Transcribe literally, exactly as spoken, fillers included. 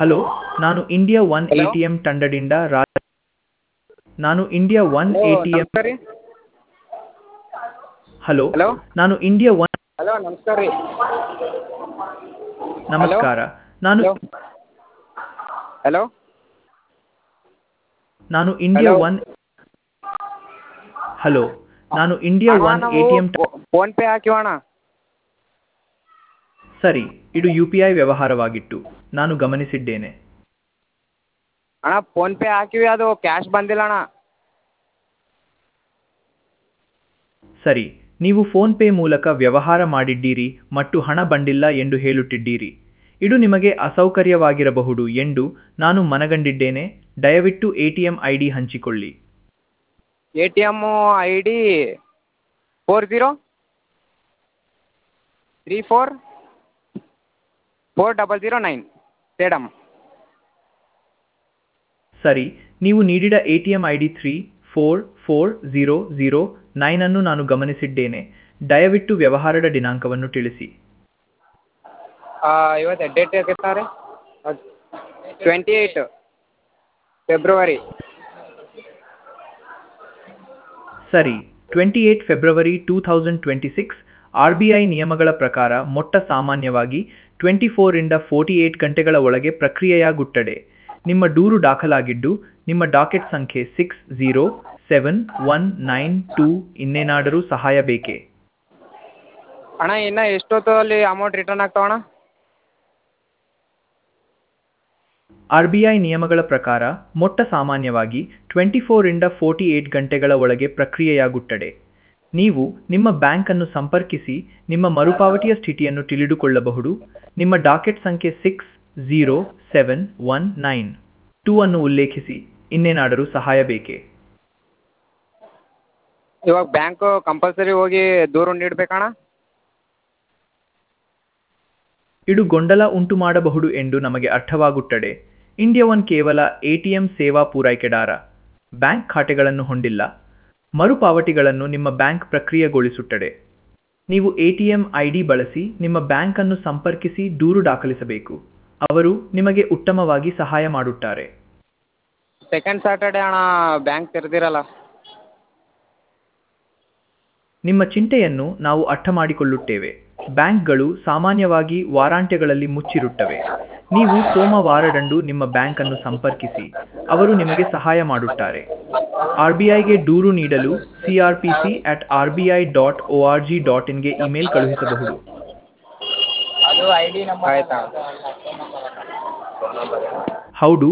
Hello, ನಾನು India one hello ATM ತಂಡದಿಂದ ರಾಜ್. ನಾನು ಇಂಡಿಯಾ ಒನ್ ಹಲೋ ಎ.ಟಿ.ಎಂ. ನಮಸ್ಕಾರ ರೀ. ಹಲೋ, ಹಲೋ ನಾನು ಇಂಡಿಯಾ ಒನ್. ಹಲೋ ನಮಸ್ಕಾರ ರೀ. ಹಲೋ ನಮಸ್ಕಾರ. ನಾನು ಹಲೋ ಹಲೋ ನಾನು ಇಂಡಿಯಾ ಹಲೋ ಒನ್. ಹಲೋ, ನಾನು ಇಂಡಿಯಾ ಅಣ್ಣ ಒನ್ ನಾವು ಎ.ಟಿ.ಎಂ. ಫೋನ್ ಪೇ ಹಾಕಿವಣ್ಣ. ಸರಿ, ಇದು ಯು ಪಿ ಐ ವ್ಯವಹಾರವಾಗಿತ್ತು. ನಾನು ಗಮನಿಸಿದ್ದೇನೆ. ಅಣ್ಣ ಫೋನ್ ಪೇ ಹಾಕಿವಿ, ಅದು ಕ್ಯಾಶ್ ಬಂದಿಲ್ಲ ಅಣ್ಣ. ಸರಿ, ನೀವು ಫೋನ್ ಪೇ ಮೂಲಕ ವ್ಯವಹಾರ ಮಾಡಿದ್ದೀರಿ ಮತ್ತು ಹಣ ಬಂದಿಲ್ಲ ಎಂದು ಹೇಳುತ್ತಿದ್ದೀರಿ. ಇದು ನಿಮಗೆ ಅಸೌಕರ್ಯವಾಗಿರಬಹುದು ಎಂದು ನಾನು ಮನಗಂಡಿದ್ದೇನೆ. ದಯವಿಟ್ಟು ಎ.ಟಿ.ಎಂ ಐ ಡಿ ಹಂಚಿಕೊಳ್ಳಿ. A T M I D four zero three four four double zero nine seven. ಸರಿ, ನೀವು ನೀಡಿದ ATM I D three four four zero zero nine ಅನ್ನು ನಾನು ಗಮನಿಸಿದ್ದೇನೆ. ದಯವಿಟ್ಟು ವ್ಯವಹಾರದ ದಿನಾಂಕವನ್ನು ತಿಳಿಸಿ. ಇವತ್ತು ಡೇಟ್ ಎಷ್ಟಿತ್ತು ರೀ? Twenty eight February. ಸರಿ, twenty eight February two thousand twenty six. R B I ನಿಯಮಗಳ ಪ್ರಕಾರ ಮೊಟ್ಟ ಸಾಮಾನ್ಯವಾಗಿ ಟ್ವೆಂಟಿ ಫೋರಿಂದ ಫೋರ್ಟಿ ಏಟ್ ಗಂಟೆಗಳ ಒಳಗೆ ಪ್ರಕ್ರಿಯೆಯಾಗುತ್ತದೆ. ನಿಮ್ಮ ದೂರು ದಾಖಲಾಗಿದ್ದು, ನಿಮ್ಮ ಡಾಕೆಟ್ ಸಂಖ್ಯೆ six zero seven one nine two. ಇನ್ನೇನಾದರೂ ಸಹಾಯ ಬೇಕೇ? ಅಣ್ಣ ಇನ್ನು ಎಷ್ಟೊತ್ತಲ್ಲಿ ಅಮೌಂಟ್ ರಿಟರ್ನ್ ಆಗ್ತಾವಣ್ಣ? ಆರ್ ಬಿ ಐ ನಿಯಮಗಳ ಪ್ರಕಾರ ಮೊಟ್ಟ ಸಾಮಾನ್ಯವಾಗಿ ಟ್ವೆಂಟಿ ಫೋರಿಂದ ಫೋರ್ಟಿ ಏಟ್ ಗಂಟೆಗಳ ಒಳಗೆ ಪ್ರಕ್ರಿಯೆಯಾಗುತ್ತದೆ. ನೀವು ನಿಮ್ಮ ಬ್ಯಾಂಕನ್ನು ಸಂಪರ್ಕಿಸಿ ನಿಮ್ಮ ಮರುಪಾವತಿಯ ಸ್ಥಿತಿಯನ್ನು ತಿಳಿದುಕೊಳ್ಳಬಹುದು. ನಿಮ್ಮ ಡಾಕೆಟ್ ಸಂಖ್ಯೆ six zero seven one nine two ಅನ್ನು ಉಲ್ಲೇಖಿಸಿ. ಇನ್ನೇನಾದರೂ ಸಹಾಯ ಬೇಕೇ? ಇವಾಗ ಬ್ಯಾಂಕು ಕಂಪಲ್ಸರಿ ಹೋಗಿ ದೂರು ನೀಡಬೇಕಣ್ಣ? ಇದು ಗೊಂದಲ ಉಂಟು ಮಾಡಬಹುದು ಎಂದು ನಮಗೆ ಅರ್ಥವಾಗುತ್ತದೆ. ಇಂಡಿಯಾ ಒನ್ ಕೇವಲ ಎ.ಟಿ.ಎಂ ಸೇವಾ ಪೂರೈಕೆದಾರ. ಬ್ಯಾಂಕ್ ಖಾತೆಗಳನ್ನು ಹೊಂದಿಲ್ಲ. ಮರುಪಾವತಿಗಳನ್ನು ನಿಮ್ಮ ಬ್ಯಾಂಕ್ ಪ್ರಕ್ರಿಯೆಗೊಳಿಸುತ್ತದೆ. ನೀವು ಎ.ಟಿ.ಎಂ ಐ ಡಿ ಬಳಸಿ ನಿಮ್ಮ ಬ್ಯಾಂಕನ್ನು ಸಂಪರ್ಕಿಸಿ ದೂರು ದಾಖಲಿಸಬೇಕು. ಅವರು ನಿಮಗೆ ಉತ್ತಮವಾಗಿ ಸಹಾಯ ಮಾಡುತ್ತಾರೆ. ಸೆಕೆಂಡ್ ಸ್ಯಾಟರ್ಡೆ ಅಣ್ಣ ಬ್ಯಾಂಕ್ ತೆರೆದಿರಲ್ಲ. ನಿಮ್ಮ ಚಿಂತೆಯನ್ನು ನಾವು ಅರ್ಥ ಮಾಡಿಕೊಳ್ಳುತ್ತೇವೆ. ಬ್ಯಾಂಕ್ಗಳು ಸಾಮಾನ್ಯವಾಗಿ ವಾರಾಂತ್ಯಗಳಲ್ಲಿ ಮುಚ್ಚಿರುತ್ತವೆ. ನೀವು ಸೋಮವಾರದಂದು ನಿಮ್ಮ ಬ್ಯಾಂಕನ್ನು ಸಂಪರ್ಕಿಸಿ, ಅವರು ನಿಮಗೆ ಸಹಾಯ ಮಾಡುತ್ತಾರೆ. ಆರ್ ಬಿ ಐಗೆ ದೂರು ನೀಡಲು C R P C at R B I dot O R G dot ಇನ್ಗೆ ಇಮೇಲ್ ಕಳುಹಿಸಬಹುದು. ಅದು ಐ ಡಿ ನಂಬರ್ ಆಯ್ತಾ? ಹೌದು.